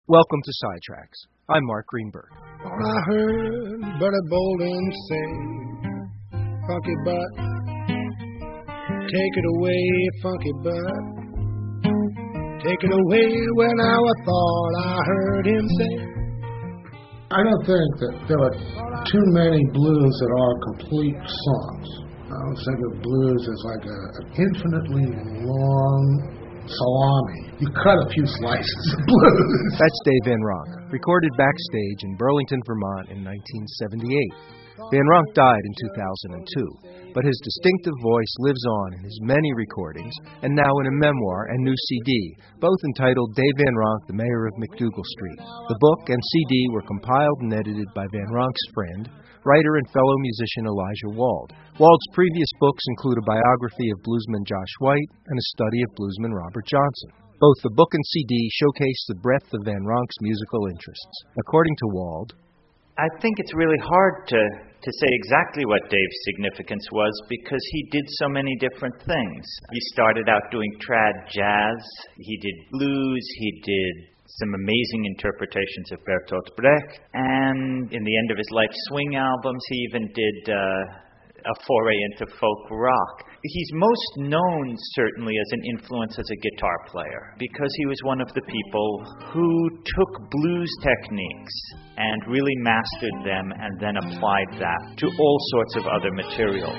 Welcome to Sidetracks. I'm Mark Greenberg. All I heard Buddy Bolden say, Funky Butt, take it away, Funky Butt, take it away. Well, now I thought I heard him say. I don't think that there are too many blues that are complete songs. I don't think of blues as like an infinitely long salami. You cut a few slices of blues. That's Dave Van Ronk, recorded backstage in Burlington, Vermont in 1978. Van Ronk died in 2002, but his distinctive voice lives on in his many recordings and now in a memoir and new CD, both entitled Dave Van Ronk, the Mayor of MacDougal Street. The book and CD were compiled and edited by Van Ronk's friend, writer and fellow musician Elijah Wald. Wald's previous books include a biography of bluesman Josh White and a study of bluesman Robert Johnson. Both the book and CD showcase the breadth of Van Ronk's musical interests. According to Wald, I think it's really hard to say exactly what Dave's significance was because he did so many different things. He started out doing trad jazz, he did blues, he did some amazing interpretations of Bertolt Brecht, and in the end of his life swing albums, he even did a foray into folk rock. He's most known, certainly, as an influence as a guitar player, because he was one of the people who took blues techniques and really mastered them and then applied that to all sorts of other material.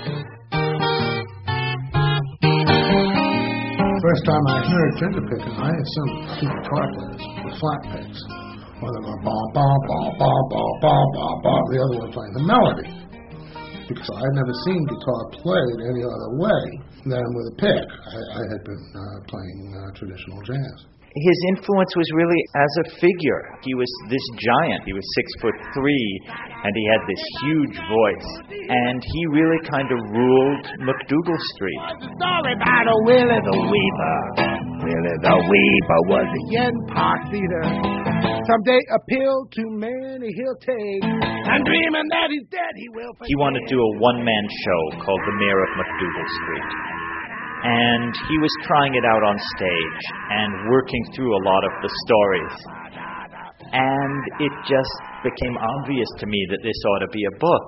First time I heard finger picking, I assumed two guitar players with flat picks. One of them going ba ba ba ba ba ba ba ba, the other one playing the melody. Because I had never seen guitar played any other way than with a pick. I had been playing traditional jazz. His influence was really as a figure. He was this giant. He was 6'3", and he had this huge voice. And he really kind of ruled MacDougal Street. Story about a Willie the Weaver. Willie the Weaver was a yen park theater. Someday a pill too many he'll take. And dreaming that he's dead, he will forget. He wanted to do a one-man show called The Mayor of MacDougal Street. And he was trying it out on stage and working through a lot of the stories. And it just became obvious to me that this ought to be a book.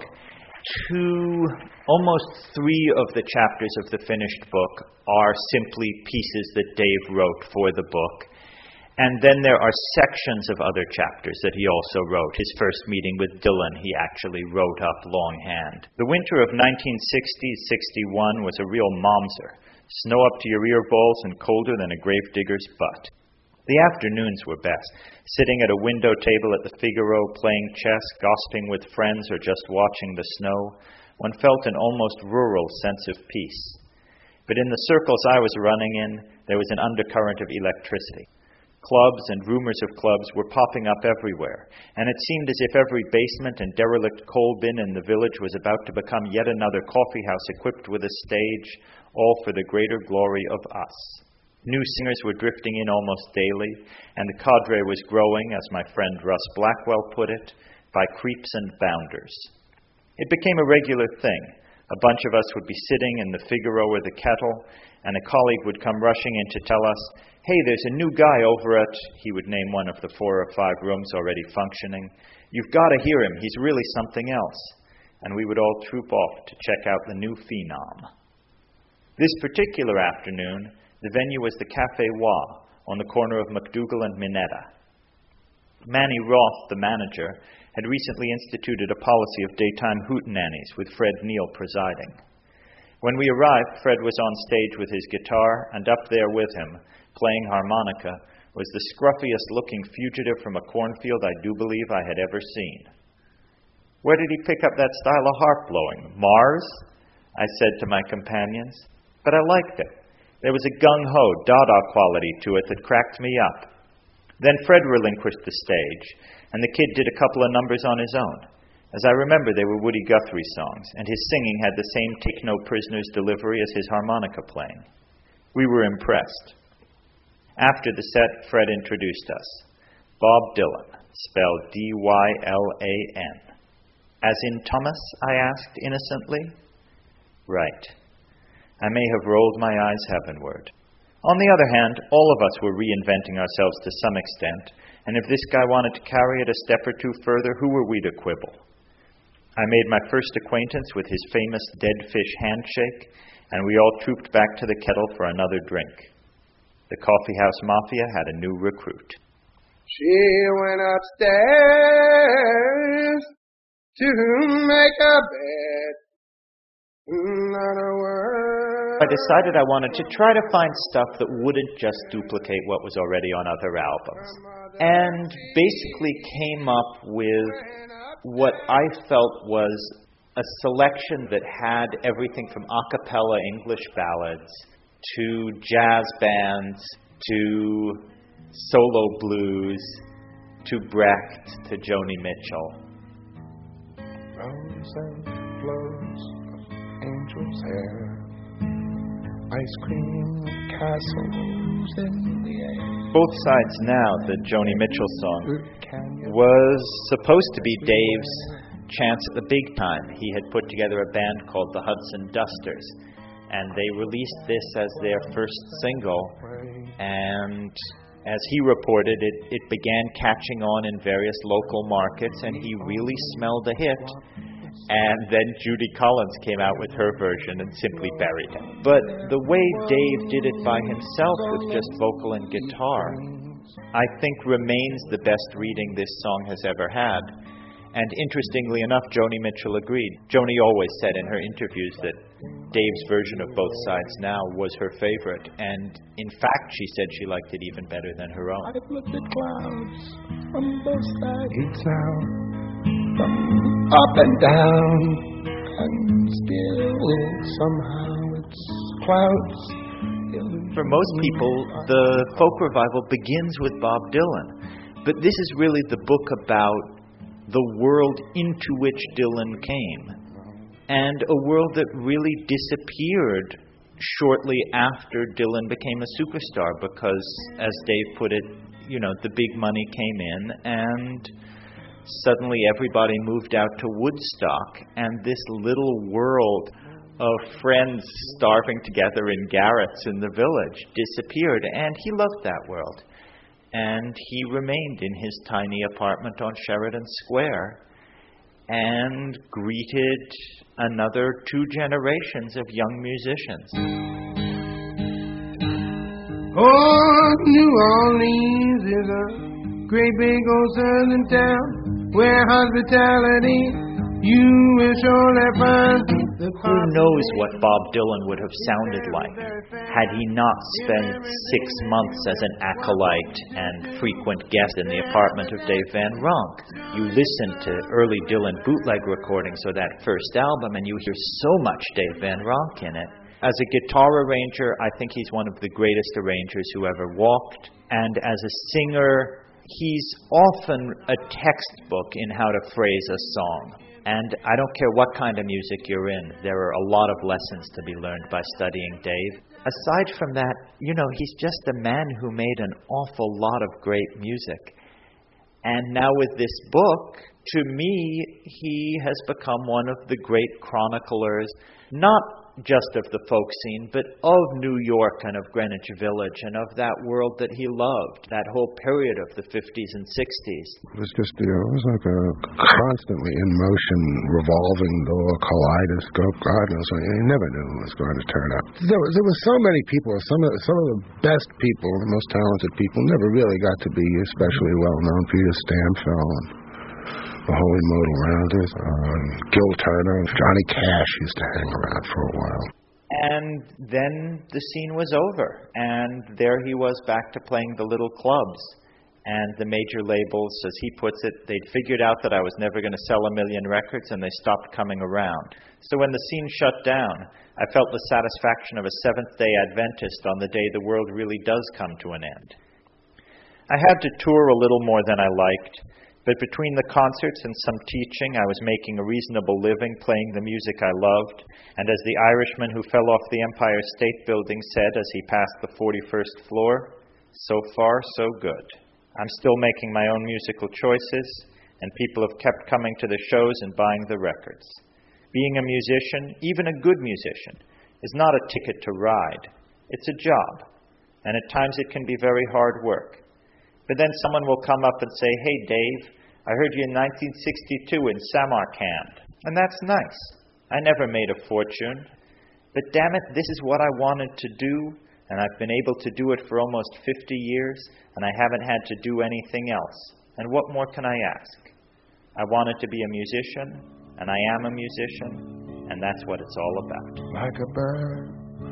Almost 3 of the chapters of the finished book are simply pieces that Dave wrote for the book. And then there are sections of other chapters that he also wrote. His first meeting with Dylan, he actually wrote up longhand. The winter of 1960-61 was a real momser. Snow up to your ear balls and colder than a gravedigger's butt. The afternoons were best, sitting at a window table at the Figaro, playing chess, gossiping with friends, or just watching the snow. One felt an almost rural sense of peace. But in the circles I was running in, there was an undercurrent of electricity. Clubs and rumors of clubs were popping up everywhere, and it seemed as if every basement and derelict coal bin in the village was about to become yet another coffeehouse equipped with a stage, all for the greater glory of us. New singers were drifting in almost daily, and the cadre was growing, as my friend Russ Blackwell put it, by creeps and bounders. It became a regular thing. A bunch of us would be sitting in the Figaro or the Kettle, and a colleague would come rushing in to tell us, "Hey, there's a new guy over at," he would name one of the 4 or 5 rooms already functioning. "You've got to hear him. He's really something else." And we would all troop off to check out the new phenom. This particular afternoon, the venue was the Café Wa on the corner of MacDougal and Minetta. Manny Roth, the manager, had recently instituted a policy of daytime hootenannies with Fred Neil presiding. When we arrived, Fred was on stage with his guitar, and up there with him, playing harmonica, was the scruffiest-looking fugitive from a cornfield I do believe I had ever seen. "Where did he pick up that style of harp blowing? Mars?" I said to my companions. But I liked it. There was a gung-ho, Dada quality to it that cracked me up. Then Fred relinquished the stage, and the kid did a couple of numbers on his own. As I remember, they were Woody Guthrie songs, and his singing had the same Take No Prisoners delivery as his harmonica playing. We were impressed. After the set, Fred introduced us. Bob Dylan, spelled D-Y-L-A-N. "As in Thomas?" I asked innocently. "Right." I may have rolled my eyes heavenward. On the other hand, all of us were reinventing ourselves to some extent, And if this guy wanted to carry it a step or two further, who were we to quibble? I made my first acquaintance with his famous dead fish handshake, and we all trooped back to the kettle for another drink. The coffeehouse mafia had a new recruit. She went upstairs to make a bed. Not a word. I decided I wanted to try to find stuff that wouldn't just duplicate what was already on other albums. And basically came up with what I felt was a selection that had everything from a cappella English ballads to jazz bands to solo blues to Brecht to Joni Mitchell. Rose and flows of angels' hair, ice cream castles in the air. Both Sides Now, the Joni Mitchell song, was supposed to be Dave's chance at the big time. He had put together a band called the Hudson Dusters, and they released this as their first single, and as he reported, it began catching on in various local markets, and he really smelled a hit. And then Judy Collins came out with her version and simply buried it. But the way Dave did it by himself with just vocal and guitar, I think remains the best reading this song has ever had. And interestingly enough, Joni Mitchell agreed. Joni always said in her interviews that Dave's version of Both Sides Now was her favorite. And in fact, she said she liked it even better than her own. I've looked at clouds from both sides now, up and down, and still somehow it's clouds. For most people, the folk revival begins with Bob Dylan. But this is really the book about the world into which Dylan came, and a world that really disappeared shortly after Dylan became a superstar because, as Dave put it, the big money came in and suddenly everybody moved out to Woodstock, and this little world of friends starving together in garrets in the village disappeared, and he loved that world. And he remained in his tiny apartment on Sheridan Square and greeted another 2 generations of young musicians. Oh, New Orleans is a great big old southern town where hospitality you will surely find. Who knows what Bob Dylan would have sounded like had he not spent 6 months as an acolyte and frequent guest in the apartment of Dave Van Ronk. You listen to early Dylan bootleg recordings of that first album and you hear so much Dave Van Ronk in it. As a guitar arranger, I think he's one of the greatest arrangers who ever walked. And as a singer, he's often a textbook in how to phrase a song. And I don't care what kind of music you're in, there are a lot of lessons to be learned by studying Dave. Aside from that, he's just a man who made an awful lot of great music. And now with this book, to me, he has become one of the great chroniclers, not just of the folk scene, but of New York and of Greenwich Village and of that world that he loved, that whole period of the 50s and 60s. It was just, it was like a constantly in motion, revolving door, kaleidoscope. God knows, you never knew who was going to turn up. There were so many people, some of the best people, the most talented people, never really got to be especially well known. Peter Stamfel and the Holy Modal Rounders, Gil Turner, and Johnny Cash used to hang around for a while. And then the scene was over, and there he was back to playing the little clubs. And the major labels, as he puts it, they'd figured out that I was never going to sell 1 million records, and they stopped coming around. So when the scene shut down, I felt the satisfaction of a Seventh-day Adventist on the day the world really does come to an end. I had to tour a little more than I liked, but between the concerts and some teaching, I was making a reasonable living playing the music I loved, and as the Irishman who fell off the Empire State Building said as he passed the 41st floor, so far, so good. I'm still making my own musical choices, and people have kept coming to the shows and buying the records. Being a musician, even a good musician, is not a ticket to ride. It's a job, and at times it can be very hard work. But then someone will come up and say, "Hey, Dave, I heard you in 1962 in Samarkand." And that's nice. I never made a fortune. But damn it, this is what I wanted to do, and I've been able to do it for almost 50 years, and I haven't had to do anything else. And what more can I ask? I wanted to be a musician, and I am a musician, and that's what it's all about. Like a bird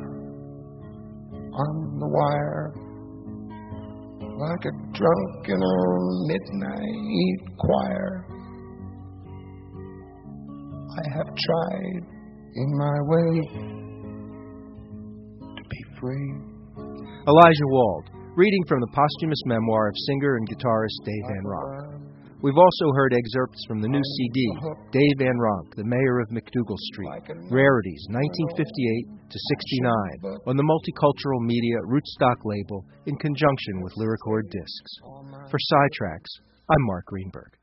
on the wire, like a drunken old midnight choir. I have tried in my way to be free. Elijah Wald, reading from the posthumous memoir of singer and guitarist Dave Van Ronk. We've also heard excerpts from the new CD, Dave Van Ronk, the Mayor of MacDougall Street, Rarities, 1958 to 69, on the Multicultural Media Rootstock label in conjunction with Lyricord Discs. For Sidetracks, I'm Mark Greenberg.